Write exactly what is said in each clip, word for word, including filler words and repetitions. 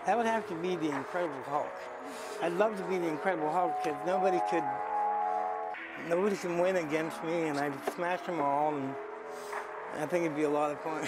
That would have to be the Incredible Hulk. I'd love to be the Incredible Hulk because nobody could, nobody can win against me, and I'd smash them all, and I think it'd be a lot of fun.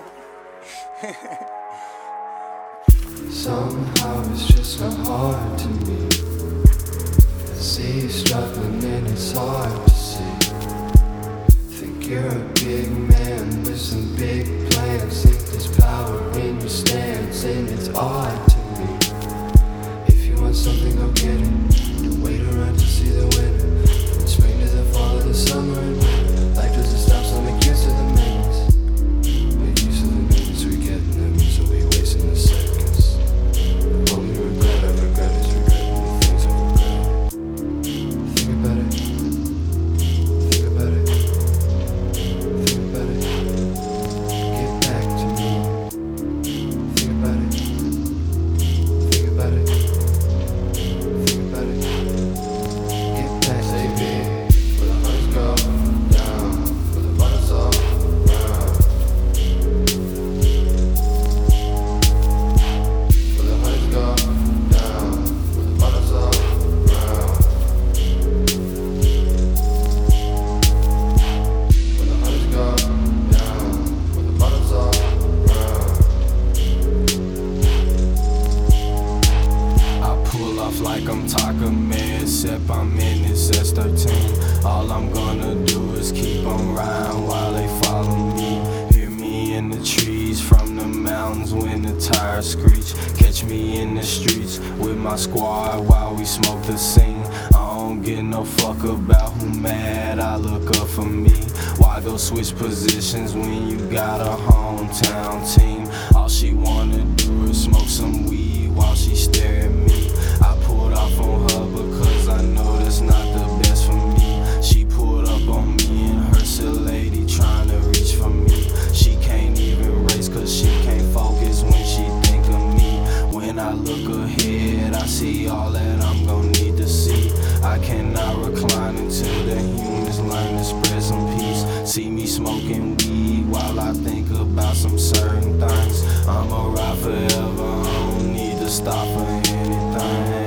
Somehow it's just so hard to me. I see you struggling and it's hard to see. Think you're a big man with some big plans. Think there's power in your stance, and it's odd to me. If you want something, go get it. Don't wait around to see the winter. From the spring to the fall of the summer and winter. Life doesn't stop, so make use of the minutes. Make use of the minutes we get in them, so we wasting the seconds. The only regret I regret is regretting the things I regret. Think about it. Think about it. Think about it. Get back to me. Think about it. Think about it. Think about it. Get back to me. Where the hunters go down, where the bottoms all round. Where the hunters go down, where the bottoms all round. Where the hunters go down, where the bottoms all round. I pull off like I'm Taka Man, except I'm in this S thirteen. All I'm gonna do is keep on riding while they follow me. Hear me in the trees from the mountains when the tires screech. Catch me in the streets with my squad while we smoke the scene. I don't give no fuck about who mad, I look up for me. Why go switch positions when you got a hometown team? All she wanna do is smoke some weed while she stare at me. I pulled off on her because I know that's not the best for me. She pulled up on me in her silly lady trying to reach for me. She can't even race cause she can't focus when she think of me. When I look ahead, I see all that I'm gonna need to see. I cannot recline until the humans learn to spread some peace. See me smoking weed while I think about some certain things. I'ma ride forever, I don't need to stop for anything.